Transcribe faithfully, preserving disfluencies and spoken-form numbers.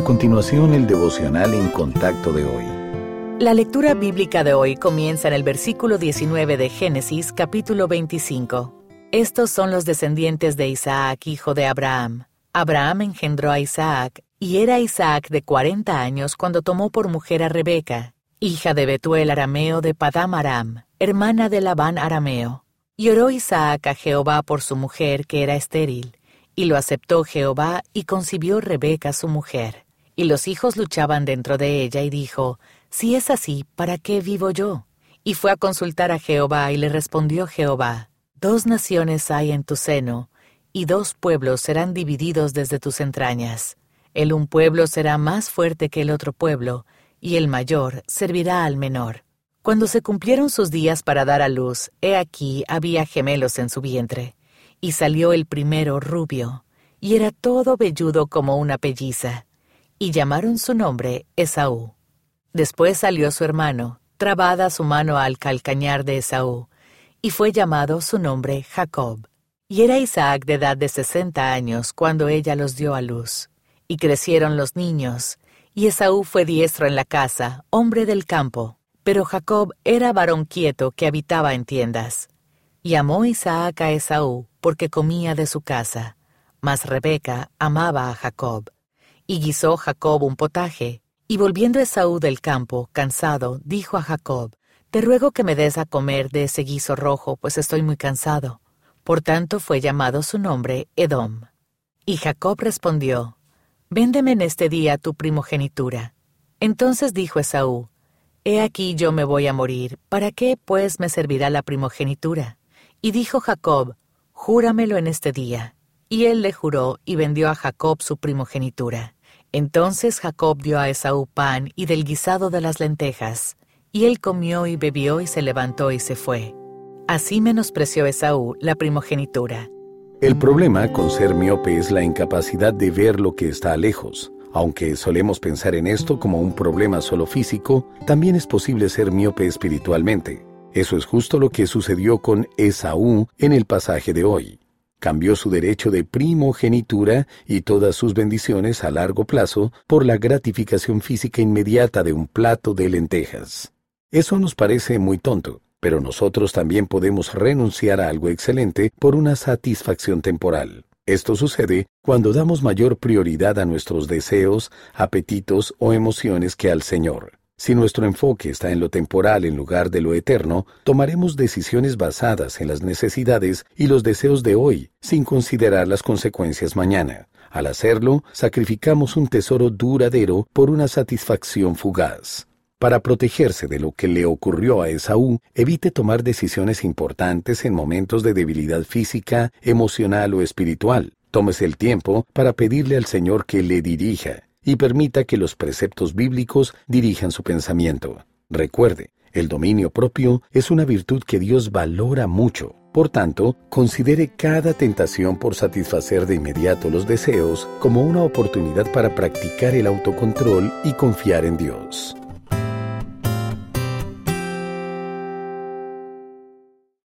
continuación, el devocional en contacto de hoy. La lectura bíblica de hoy comienza en el versículo diecinueve de Génesis, capítulo veinticinco. Estos son los descendientes de Isaac, hijo de Abraham. Abraham engendró a Isaac, y era Isaac de cuarenta años cuando tomó por mujer a Rebeca, hija de Betuel arameo de Padam Aram, hermana de Labán arameo. Y oró Isaac a Jehová por su mujer, que era estéril. Y lo aceptó Jehová, y concibió Rebeca su mujer. Y los hijos luchaban dentro de ella, y dijo, si es así, ¿para qué vivo yo? Y fue a consultar a Jehová, y le respondió Jehová, dos naciones hay en tu seno, y dos pueblos serán divididos desde tus entrañas. El un pueblo será más fuerte que el otro pueblo, y el mayor servirá al menor. Cuando se cumplieron sus días para dar a luz, he aquí había gemelos en su vientre. Y salió el primero rubio, y era todo velludo como una pelliza, y llamaron su nombre Esaú. Después salió su hermano, trabada su mano al calcañar de Esaú, y fue llamado su nombre Jacob. Y era Isaac de edad de sesenta años cuando ella los dio a luz. Y crecieron los niños, y Esaú fue diestro en la casa, hombre del campo, pero Jacob era varón quieto que habitaba en tiendas. Y amó Isaac a Esaú, porque comía de su casa, mas Rebeca amaba a Jacob. Y guisó Jacob un potaje, y volviendo Esaú del campo, cansado, dijo a Jacob, te ruego que me des a comer de ese guiso rojo, pues estoy muy cansado. Por tanto fue llamado su nombre Edom. Y Jacob respondió, véndeme en este día tu primogenitura. Entonces dijo Esaú, he aquí yo me voy a morir, ¿para qué pues me servirá la primogenitura? Y dijo Jacob, júramelo en este día. Y él le juró y vendió a Jacob su primogenitura. Entonces Jacob dio a Esaú pan y del guisado de las lentejas. Y él comió y bebió y se levantó y se fue. Así menospreció Esaú la primogenitura. El problema con ser miope es la incapacidad de ver lo que está lejos. Aunque solemos pensar en esto como un problema solo físico, también es posible ser miope espiritualmente. Eso es justo lo que sucedió con Esaú en el pasaje de hoy. Cambió su derecho de primogenitura y todas sus bendiciones a largo plazo por la gratificación física inmediata de un plato de lentejas. Eso nos parece muy tonto, pero nosotros también podemos renunciar a algo excelente por una satisfacción temporal. Esto sucede cuando damos mayor prioridad a nuestros deseos, apetitos o emociones que al Señor. Si nuestro enfoque está en lo temporal en lugar de lo eterno, tomaremos decisiones basadas en las necesidades y los deseos de hoy, sin considerar las consecuencias mañana. Al hacerlo, sacrificamos un tesoro duradero por una satisfacción fugaz. Para protegerse de lo que le ocurrió a Esaú, evite tomar decisiones importantes en momentos de debilidad física, emocional o espiritual. Tómese el tiempo para pedirle al Señor que le dirija y permita que los preceptos bíblicos dirijan su pensamiento. Recuerde, el dominio propio es una virtud que Dios valora mucho. Por tanto, considere cada tentación por satisfacer de inmediato los deseos como una oportunidad para practicar el autocontrol y confiar en Dios.